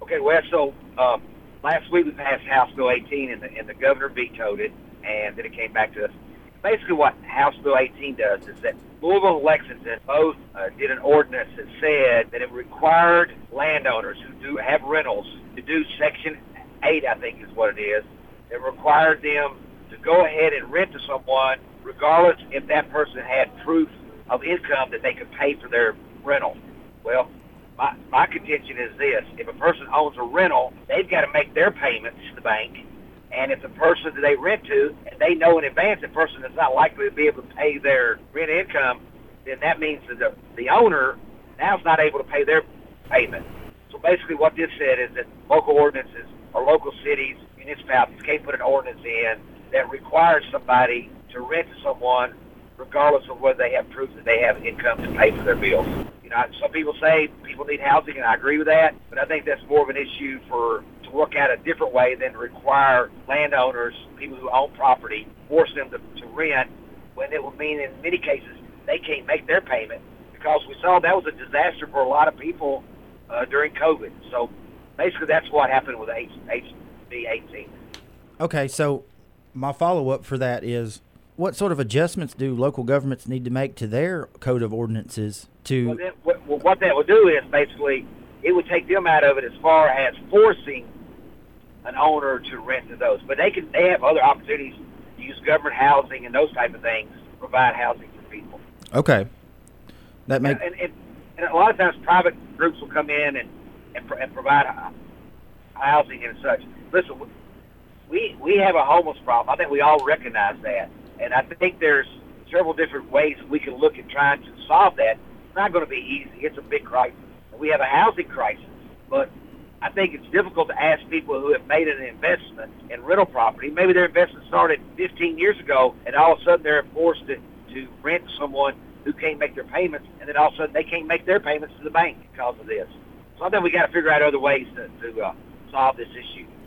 Okay, well, so last week we passed House Bill 18, and the governor vetoed it, and then it came back to us. Basically, what House Bill 18 does is that Louisville and Lexington both did an ordinance that said that it required landowners who do have rentals to do Section 8, I think is what it is. It required them to go ahead and rent to someone, regardless if that person had proof of income that they could pay for their rental. Well, my contention is this: if a person owns a rental, they've got to make their payments to the bank. And if the person that they rent to, and they know in advance the person is not likely to be able to pay their rent income, then that means that the owner now is not able to pay their payment. So basically what this said is that local ordinances or local cities, municipalities can't put an ordinance in that requires somebody to rent to someone regardless of whether they have proof that they have income to pay for their bills. You know, some people say people need housing, and I agree with that, but I think that's more of an issue to work out a different way than require landowners, people who own property, force them to rent, when it would mean in many cases they can't make their payment, because we saw that was a disaster for a lot of people during COVID. So basically that's what happened with HB 18. Okay, so my follow-up for that is, what sort of adjustments do local governments need to make to their code of ordinances to... Well, what that would do is basically it would take them out of it as far as forcing an owner to rent to those. But they have other opportunities to use government housing and those type of things to provide housing for people. Okay. That makes... And a lot of times private groups will come in and provide housing and such. Listen, we have a homeless problem. I think we all recognize that. And I think there's several different ways we can look at trying to solve that. It's not going to be easy. It's a big crisis. We have a housing crisis. But I think it's difficult to ask people who have made an investment in rental property. Maybe their investment started 15 years ago, and all of a sudden they're forced to rent to someone who can't make their payments, and then all of a sudden they can't make their payments to the bank because of this. So I think we got to figure out other ways to solve this issue.